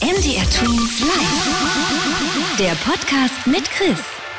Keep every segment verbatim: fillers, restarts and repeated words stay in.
M D R Tweens Live. Der Podcast mit Chris.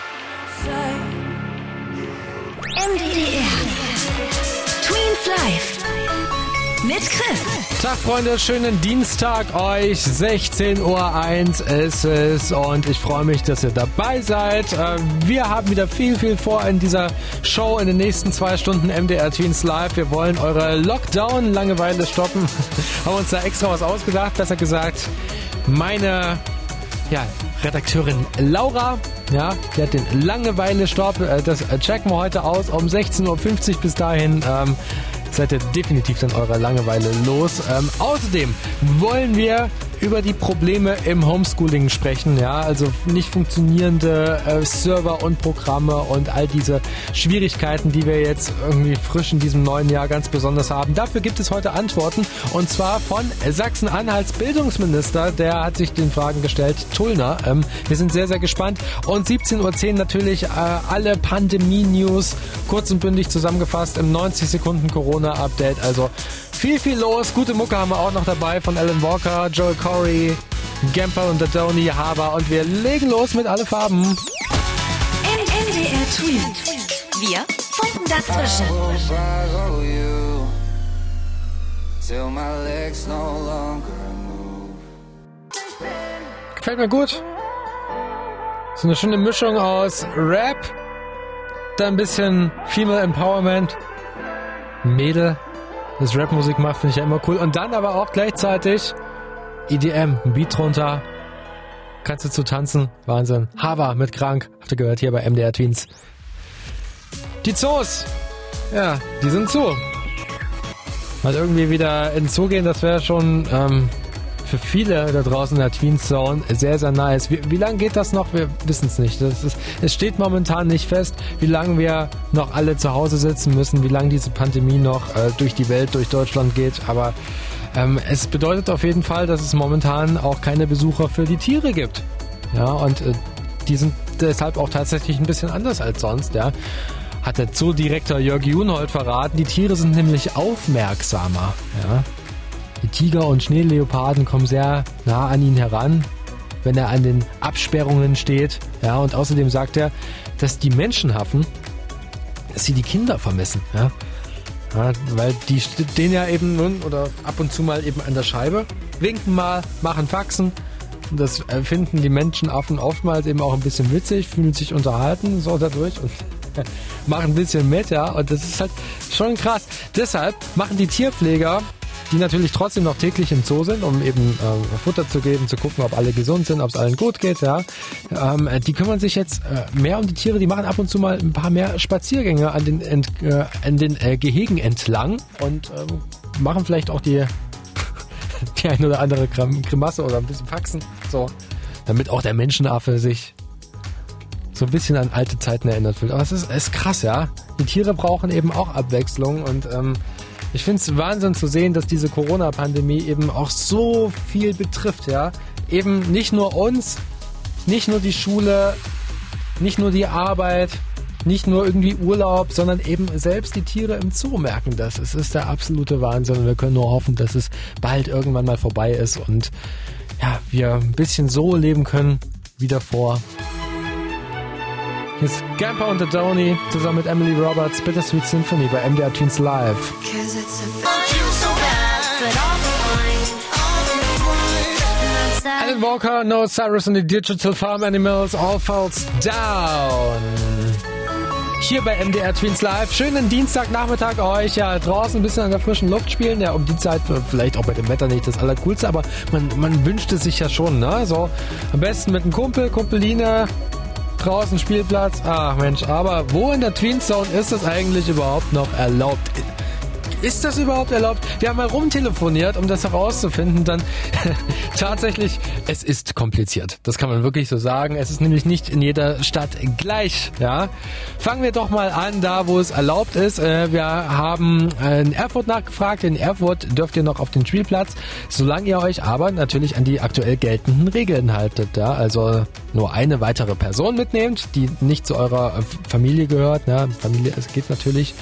M D R Tweens Live. Mit Chris. Tag Freunde, schönen Dienstag euch. sechzehn Uhr eins ist es und ich freue mich, dass ihr dabei seid. Wir haben wieder viel, viel vor in dieser Show in den nächsten zwei Stunden M D R Tweens Live. Wir wollen eure Lockdown-Langeweile stoppen. Haben uns da extra was ausgedacht, besser gesagt meine ja, Redakteurin Laura. Ja, die hat den Langeweile-Stopp. Das checken wir heute aus um sechzehn Uhr fünfzig. Bis dahin ähm, seid ihr definitiv dann eurer Langeweile los. Ähm, außerdem wollen wir über die Probleme im Homeschooling sprechen. Ja, also nicht funktionierende äh, Server und Programme und all diese Schwierigkeiten, die wir jetzt irgendwie frisch in diesem neuen Jahr ganz besonders haben. Dafür gibt es heute Antworten und zwar von Sachsen-Anhalts Bildungsminister. Der hat sich den Fragen gestellt, Tullner. Ähm, wir sind sehr, sehr gespannt. Und siebzehn Uhr zehn natürlich äh, alle Pandemie-News kurz und bündig zusammengefasst im neunzig Sekunden Corona-Update. Also viel, viel los. Gute Mucke haben wir auch noch dabei von Alan Walker, Joel Corey, Gamper und Dadoni, Haber. Und wir legen los mit Alle Farben. M D R Tweens. Wir funken dazwischen. Gefällt mir gut. So eine schöne Mischung aus Rap, dann ein bisschen Female Empowerment, Mädel, das Rap-Musik macht, finde ich ja immer cool. Und dann aber auch gleichzeitig E D M, ein Beat drunter. Kannst du zu tanzen? Wahnsinn. Hava mit Krank, habt ihr gehört hier bei M D R Tweens. Die Zoos, ja, die sind zu. Mal irgendwie wieder in den Zoo gehen, das wäre schon ähm, für viele da draußen in der Tweens Zone sehr, sehr nice. Wie, wie lange geht das noch? Wir wissen es nicht. Das ist, es steht momentan nicht fest, wie lange wir noch alle zu Hause sitzen müssen, wie lange diese Pandemie noch äh, durch die Welt, durch Deutschland geht. Aber ähm, es bedeutet auf jeden Fall, dass es momentan auch keine Besucher für die Tiere gibt. Ja, und äh, die sind deshalb auch tatsächlich ein bisschen anders als sonst, ja. Hat der Zoodirektor Jörg Juhnhold verraten. Die Tiere sind nämlich aufmerksamer, ja. Die Tiger und Schneeleoparden kommen sehr nah an ihn heran, wenn er an den Absperrungen steht. Ja, und außerdem sagt er, dass die Menschenhaffen, dass sie die Kinder vermissen. Ja, ja, weil die stehen ja eben nun oder ab und zu mal eben an der Scheibe, winken mal, machen Faxen. Und das finden die Menschenaffen oftmals eben auch ein bisschen witzig, fühlen sich unterhalten so dadurch und machen ein bisschen mit. Ja, und das ist halt schon krass. Deshalb machen die Tierpfleger, die natürlich trotzdem noch täglich im Zoo sind, um eben äh, Futter zu geben, zu gucken, ob alle gesund sind, ob es allen gut geht, ja. Ähm, die kümmern sich jetzt äh, mehr um die Tiere, die machen ab und zu mal ein paar mehr Spaziergänge an den, ent, äh, an den äh, Gehegen entlang und äh, machen vielleicht auch die, die ein oder andere Grimasse oder ein bisschen Faxen, so, damit auch der Menschenaffe sich so ein bisschen an alte Zeiten erinnert fühlt. Aber es ist, ist krass, ja. Die Tiere brauchen eben auch Abwechslung und ähm, ich finde es Wahnsinn zu sehen, dass diese Corona-Pandemie eben auch so viel betrifft, ja. Eben nicht nur uns, nicht nur die Schule, nicht nur die Arbeit, nicht nur irgendwie Urlaub, sondern eben selbst die Tiere im Zoo merken das. Es ist der absolute Wahnsinn und wir können nur hoffen, dass es bald irgendwann mal vorbei ist und ja, wir ein bisschen so leben können wie davor. Hier ist Gamper und Dadoni zusammen mit Emily Roberts, Bittersweet Symphony bei M D R Tweens Live. Alan Walker, Noah Cyrus und die Digital Farm Animals, All Falls Down. Hier bei M D R Tweens Live. Schönen Dienstagnachmittag euch. Ja, draußen ein bisschen an der frischen Luft spielen. Ja, um die Zeit vielleicht auch bei dem Wetter nicht das Allercoolste, aber man, man wünscht es sich ja schon, ne? So, am besten mit einem Kumpel, Kumpeline. Draußen Spielplatz, ach Mensch, aber wo in der Tweens Zone ist das eigentlich überhaupt noch erlaubt? Ist das überhaupt erlaubt? Wir haben mal rumtelefoniert, um das herauszufinden. Dann tatsächlich, es ist kompliziert. Das kann man wirklich so sagen. Es ist nämlich nicht in jeder Stadt gleich. Ja, fangen wir doch mal an, da wo es erlaubt ist. Wir haben in Erfurt nachgefragt. In Erfurt dürft ihr noch auf den Spielplatz, solange ihr euch aber natürlich an die aktuell geltenden Regeln haltet. Ja, also nur eine weitere Person mitnehmt, die nicht zu eurer Familie gehört. Ja, Familie, es geht natürlich.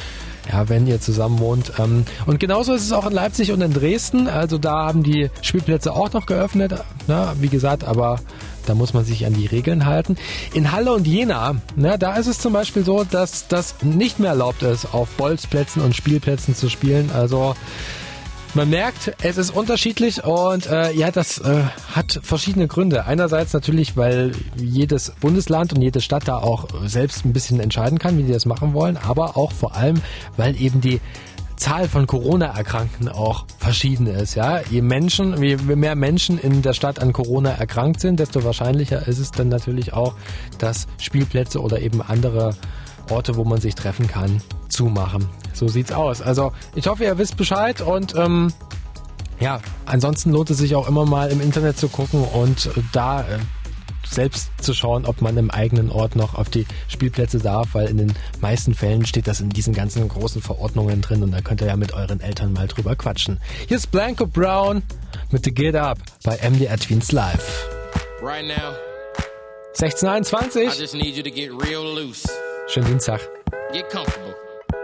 ja, wenn ihr zusammen wohnt. Ähm, und genauso ist es auch in Leipzig und in Dresden. Also da haben die Spielplätze auch noch geöffnet. Na, wie gesagt, aber da muss man sich an die Regeln halten. In Halle und Jena, na, da ist es zum Beispiel so, dass das nicht mehr erlaubt ist, auf Bolzplätzen und Spielplätzen zu spielen. Also man merkt, es ist unterschiedlich und äh, ja, das äh, hat verschiedene Gründe. Einerseits natürlich, weil jedes Bundesland und jede Stadt da auch selbst ein bisschen entscheiden kann, wie die das machen wollen, aber auch vor allem, weil eben die Zahl von Corona-Erkrankten auch verschieden ist. Ja, je Menschen, je mehr Menschen in der Stadt an Corona erkrankt sind, desto wahrscheinlicher ist es dann natürlich auch, dass Spielplätze oder eben andere Orte, wo man sich treffen kann, zumachen. So sieht's aus. Also ich hoffe, ihr wisst Bescheid und ähm, ja, ansonsten lohnt es sich auch immer mal im Internet zu gucken und äh, da äh, selbst zu schauen, ob man im eigenen Ort noch auf die Spielplätze darf, weil in den meisten Fällen steht das in diesen ganzen großen Verordnungen drin und da könnt ihr ja mit euren Eltern mal drüber quatschen. Hier ist Blanco Brown mit The Get Up bei M D R Tweens Live. Right now, sechzehn einundzwanzig. I just need you to get real loose. Schönen Dienstag. Get comfortable.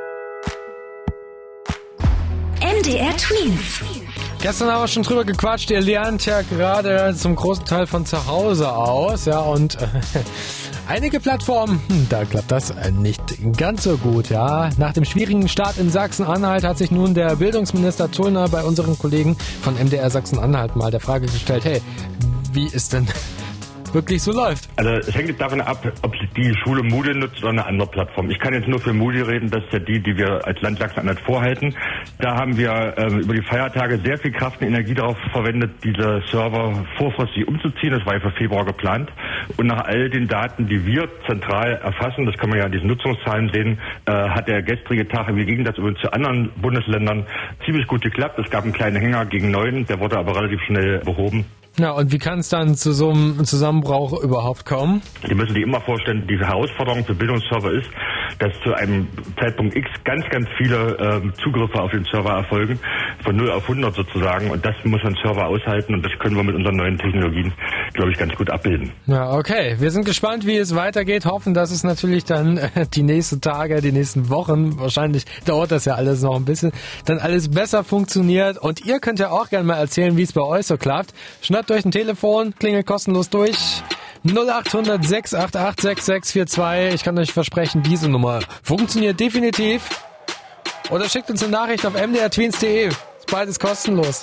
M D R Tweens. Gestern haben wir schon drüber gequatscht. Ihr lernt ja gerade zum großen Teil von zu Hause aus, ja, und äh, einige Plattformen, da klappt das nicht ganz so gut, ja. Nach dem schwierigen Start in Sachsen-Anhalt hat sich nun der Bildungsminister Tullner bei unseren Kollegen von M D R Sachsen-Anhalt mal der Frage gestellt, hey, wie ist denn wirklich so läuft? Also es hängt davon ab, ob die Schule Moodle nutzt oder eine andere Plattform. Ich kann jetzt nur für Moodle reden, das ist ja die, die wir als Land Sachsen-Anhalt vorhalten. Da haben wir äh, über die Feiertage sehr viel Kraft und Energie darauf verwendet, diese Server vorfristig umzuziehen. Das war ja für Februar geplant. Und nach all den Daten, die wir zentral erfassen, das kann man ja an diesen Nutzungszahlen sehen, äh, hat der gestrige Tag im Gegensatz übrigens zu anderen Bundesländern ziemlich gut geklappt. Es gab einen kleinen Hänger gegen neun, der wurde aber relativ schnell behoben. Ja, und wie kann es dann zu so einem Zusammenbruch überhaupt kommen? Sie müssen sich immer vorstellen, diese Herausforderung für Bildungsserver ist, dass zu einem Zeitpunkt X ganz, ganz viele ähm, Zugriffe auf den Server erfolgen, von null auf hundert sozusagen. Und das muss ein Server aushalten und das können wir mit unseren neuen Technologien, glaube ich, ganz gut abbilden. Ja, okay. Wir sind gespannt, wie es weitergeht. Hoffen, dass es natürlich dann äh, die nächsten Tage, die nächsten Wochen, wahrscheinlich dauert das ja alles noch ein bisschen, dann alles besser funktioniert. Und ihr könnt ja auch gerne mal erzählen, wie es bei euch so klappt. Schnappt euch ein Telefon, klingelt kostenlos durch. null acht hundert sechs acht acht sechs sechs vier zwei. Ich kann euch versprechen, diese Nummer funktioniert definitiv. Oder schickt uns eine Nachricht auf m d r tweens punkt d e. Ist beides kostenlos.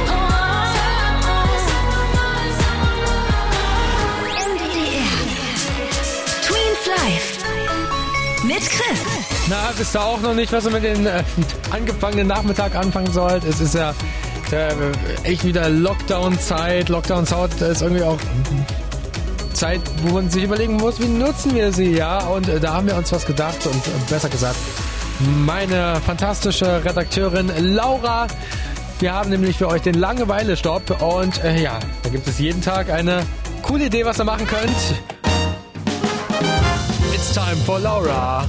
M D R Tweens Live mit Chris. Na, wisst ihr auch noch nicht, was ihr mit den äh, angefangenen Nachmittag anfangen sollt? Es ist ja äh, echt wieder Lockdown-Zeit. Lockdown-Zeit ist irgendwie auch Zeit, wo man sich überlegen muss, wie nutzen wir sie, ja? Und äh, da haben wir uns was gedacht und äh, besser gesagt, meine fantastische Redakteurin Laura. Wir haben nämlich für euch den Langeweile-Stopp und äh, ja, da gibt es jeden Tag eine coole Idee, was ihr machen könnt. It's time for Laura.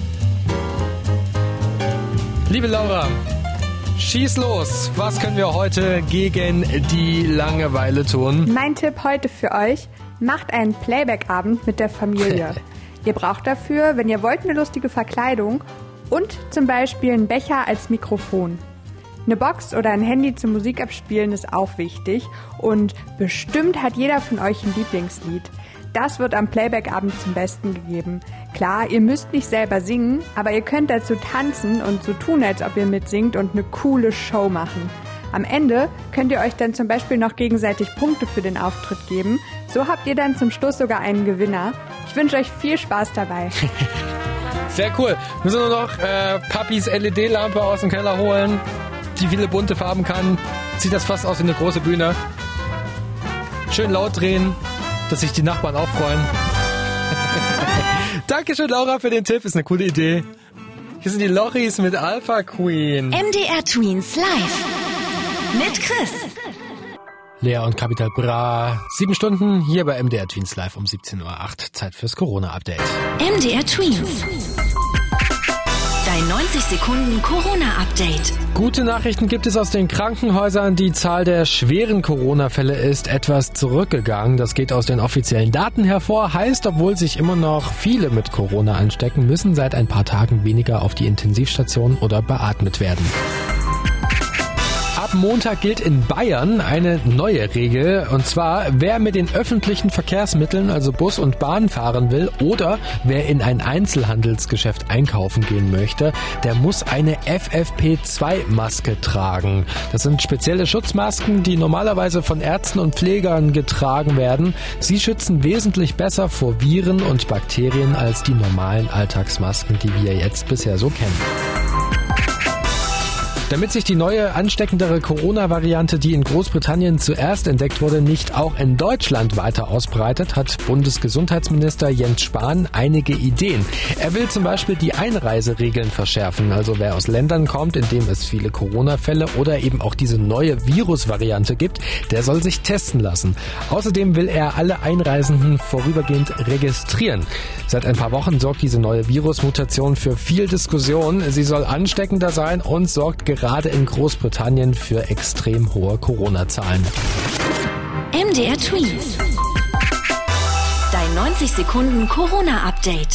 Liebe Laura, schieß los. Was können wir heute gegen die Langeweile tun? Mein Tipp heute für euch: Macht einen Playback-Abend mit der Familie. Ihr braucht dafür, wenn ihr wollt, eine lustige Verkleidung und zum Beispiel einen Becher als Mikrofon. Eine Box oder ein Handy zum Musikabspielen ist auch wichtig und bestimmt hat jeder von euch ein Lieblingslied. Das wird am Playback-Abend zum Besten gegeben. Klar, ihr müsst nicht selber singen, aber ihr könnt dazu tanzen und so tun, als ob ihr mitsingt und eine coole Show machen. Am Ende könnt ihr euch dann zum Beispiel noch gegenseitig Punkte für den Auftritt geben. So habt ihr dann zum Schluss sogar einen Gewinner. Ich wünsche euch viel Spaß dabei. Sehr cool. Wir müssen nur noch äh, Papis L E D-Lampe aus dem Keller holen, die viele bunte Farben kann. Sieht das fast aus wie eine große Bühne. Schön laut drehen, dass sich die Nachbarn auch freuen. Dankeschön, Laura, für den Tipp. Ist eine coole Idee. Hier sind die Lochis mit Alpha Queen. M D R Tweens Live mit Chris. Lea und Capital Bra. Sieben Stunden hier bei M D R Tweens Live um siebzehn Uhr acht. Zeit fürs Corona-Update. M D R Tweens. Dein neunzig Sekunden Corona-Update. Gute Nachrichten gibt es aus den Krankenhäusern. Die Zahl der schweren Corona-Fälle ist etwas zurückgegangen. Das geht aus den offiziellen Daten hervor. Heißt, obwohl sich immer noch viele mit Corona anstecken, müssen seit ein paar Tagen weniger auf die Intensivstation oder beatmet werden. Ab Montag gilt in Bayern eine neue Regel, und zwar, wer mit den öffentlichen Verkehrsmitteln, also Bus und Bahn, fahren will oder wer in ein Einzelhandelsgeschäft einkaufen gehen möchte, der muss eine F F P zwei Maske tragen. Das sind spezielle Schutzmasken, die normalerweise von Ärzten und Pflegern getragen werden. Sie schützen wesentlich besser vor Viren und Bakterien als die normalen Alltagsmasken, die wir jetzt bisher so kennen. Damit sich die neue, ansteckendere Corona-Variante, die in Großbritannien zuerst entdeckt wurde, nicht auch in Deutschland weiter ausbreitet, hat Bundesgesundheitsminister Jens Spahn einige Ideen. Er will zum Beispiel die Einreiseregeln verschärfen. Also wer aus Ländern kommt, in denen es viele Corona-Fälle oder eben auch diese neue Virusvariante gibt, der soll sich testen lassen. Außerdem will er alle Einreisenden vorübergehend registrieren. Seit ein paar Wochen sorgt diese neue Virusmutation für viel Diskussion. Sie soll ansteckender sein und sorgt gerade gerade in Großbritannien für extrem hohe Corona-Zahlen. M D R Tweet. Dein neunzig Sekunden Corona-Update.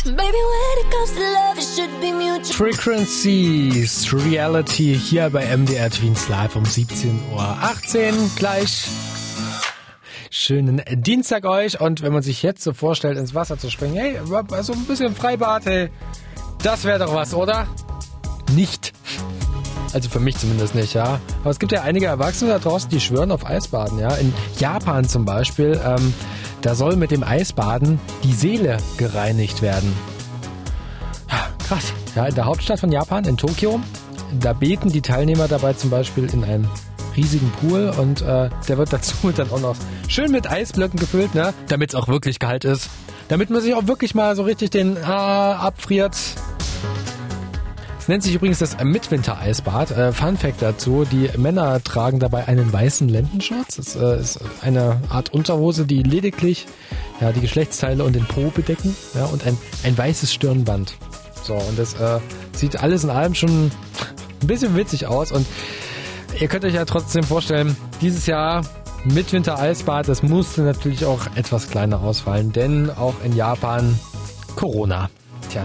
Frequencies Reality hier bei M D R Tweens Live um siebzehn Uhr achtzehn. Gleich. Schönen Dienstag euch, und wenn man sich jetzt so vorstellt, ins Wasser zu springen, hey, so ein bisschen Freibad, hey, das wäre doch was, oder? Nicht. Also für mich zumindest nicht, ja. Aber es gibt ja einige Erwachsene da draußen, die schwören auf Eisbaden, ja. In Japan zum Beispiel, ähm, da soll mit dem Eisbaden die Seele gereinigt werden. Ja, krass. Ja, in der Hauptstadt von Japan, in Tokio, da beten die Teilnehmer dabei zum Beispiel in einem riesigen Pool, und äh, der wird dazu dann auch noch schön mit Eisblöcken gefüllt, ne, damit es auch wirklich kalt ist. Damit man sich auch wirklich mal so richtig den äh, abfriert. Es nennt sich übrigens das Mitwinter-Eisbad. Äh, Fun Fact dazu, die Männer tragen dabei einen weißen Lendenschurz. Das äh, ist eine Art Unterhose, die lediglich ja, die Geschlechtsteile und den Po bedecken, ja, und ein, ein weißes Stirnband. So, und das äh, sieht alles in allem schon ein bisschen witzig aus, und ihr könnt euch ja trotzdem vorstellen, dieses Jahr Mitwinter-Eisbad, das musste natürlich auch etwas kleiner ausfallen, denn auch in Japan Corona. Tja.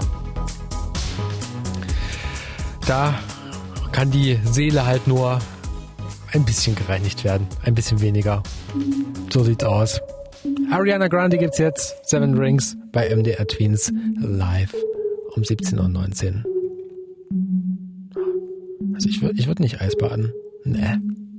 Da kann die Seele halt nur ein bisschen gereinigt werden. Ein bisschen weniger. So sieht's aus. Ariana Grande gibt's jetzt. Seven Rings bei M D R Tweens live um siebzehn Uhr neunzehn. Also ich würde ich würd nicht Eisbaden. Nee.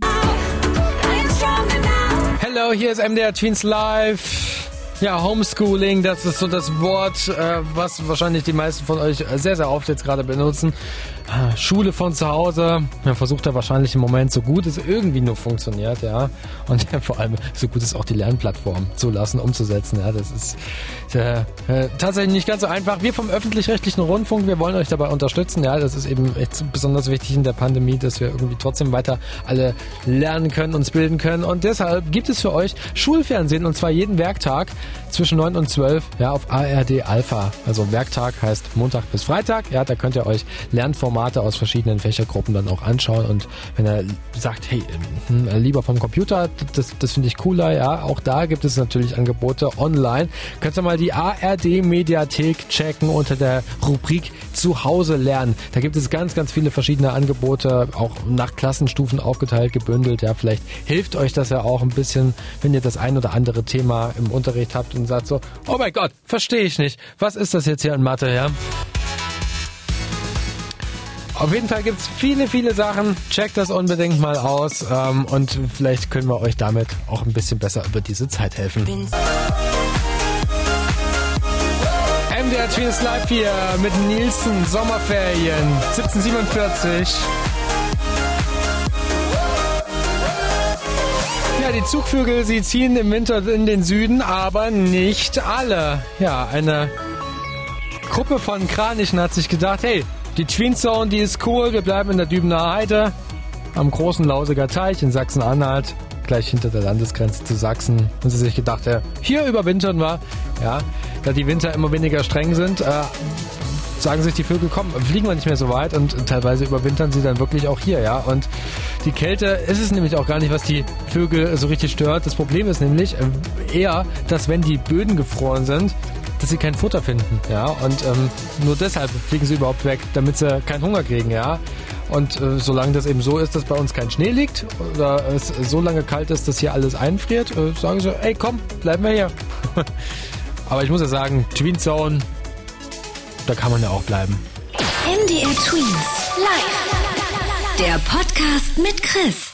Hello, hier ist M D R Tweens live. Ja, Homeschooling, das ist so das Wort, äh, was wahrscheinlich die meisten von euch sehr, sehr oft jetzt gerade benutzen. Schule von zu Hause, man versucht da wahrscheinlich im Moment so gut es irgendwie nur funktioniert, ja. Und ja, vor allem so gut es auch die Lernplattform zulassen, umzusetzen, ja. Das ist äh, äh, tatsächlich nicht ganz so einfach. Wir vom öffentlich-rechtlichen Rundfunk, wir wollen euch dabei unterstützen, ja. Das ist eben echt besonders wichtig in der Pandemie, dass wir irgendwie trotzdem weiter alle lernen können, uns bilden können. Und deshalb gibt es für euch Schulfernsehen, und zwar jeden Werktag zwischen neun und zwölf, ja, auf A R D Alpha. Also Werktag heißt Montag bis Freitag, ja, da könnt ihr euch Lernformate aus verschiedenen Fächergruppen dann auch anschauen, und wenn er sagt, hey, lieber vom Computer, das, das finde ich cooler, ja, auch da gibt es natürlich Angebote online. Könnt ihr mal die A R D Mediathek checken unter der Rubrik Zuhause lernen. Da gibt es ganz, ganz viele verschiedene Angebote, auch nach Klassenstufen aufgeteilt, gebündelt, ja, vielleicht hilft euch das ja auch ein bisschen, wenn ihr das ein oder andere Thema im Unterricht habt und sagt so, oh mein Gott, verstehe ich nicht, was ist das jetzt hier in Mathe, ja? Auf jeden Fall gibt es viele, viele Sachen. Checkt das unbedingt mal aus, ähm, und vielleicht können wir euch damit auch ein bisschen besser über diese Zeit helfen. M D R Tweens Live hier mit Nielsen, Sommerferien, siebzehnhundertsiebenundvierzig. Ja, die Zugvögel, sie ziehen im Winter in den Süden, aber nicht alle. Ja, eine Gruppe von Kranichen hat sich gedacht, hey, die Tween Zone, die ist cool, wir bleiben in der Dübener Heide, am großen Lausiger Teich in Sachsen-Anhalt, gleich hinter der Landesgrenze zu Sachsen. Und sie sich gedacht, ja, hier überwintern wir, ja, da die Winter immer weniger streng sind. Äh, sagen sich die Vögel, komm, fliegen wir nicht mehr so weit und teilweise überwintern sie dann wirklich auch hier, ja. Und die Kälte ist es nämlich auch gar nicht, was die Vögel so richtig stört. Das Problem ist nämlich eher, dass wenn die Böden gefroren sind, dass sie kein Futter finden, ja. Und ähm, nur deshalb fliegen sie überhaupt weg, damit sie keinen Hunger kriegen, ja. Und äh, solange das eben so ist, dass bei uns kein Schnee liegt oder es so lange kalt ist, dass hier alles einfriert, äh, sagen sie, ey komm, bleiben wir hier. Aber ich muss ja sagen, Tween Zone, da kann man ja auch bleiben. M D R Tweens live. Der Podcast mit Chris.